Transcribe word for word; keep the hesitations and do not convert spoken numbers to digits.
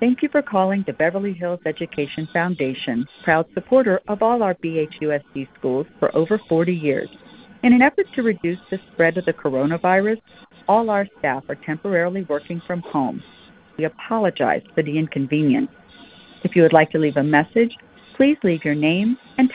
Thank you for calling the Beverly Hills Education Foundation, proud supporter of all our B H U S D schools for over forty years. In an effort to reduce the spread of the coronavirus, all our staff are temporarily working from home. We apologize for the inconvenience. If you would like to leave a message, please leave your name and